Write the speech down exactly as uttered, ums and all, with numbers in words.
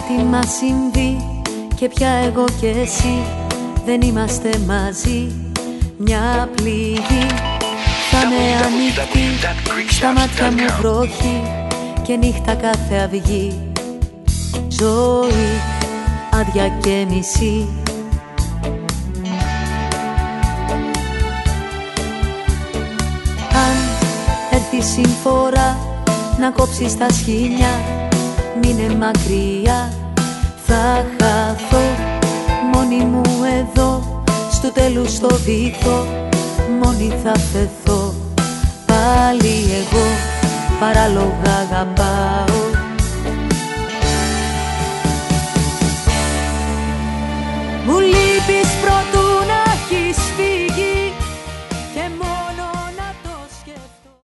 τι μας συμβεί και πια εγώ και εσύ δεν είμαστε μαζί. Μια πληγή θα με ανοιχτεί, στα μάτια μου βροχή και νύχτα κάθε αυγή. Ζωή άδεια και μισή. Αν έρθει συμφορά να κόψεις τα σχοινιά, μείνε μακριά, θα χαθώ μόνη μου εδώ, στο τέλος στο βυθό, μόνη θα φεθώ. Πάλι εγώ παράλογα αγαπάω.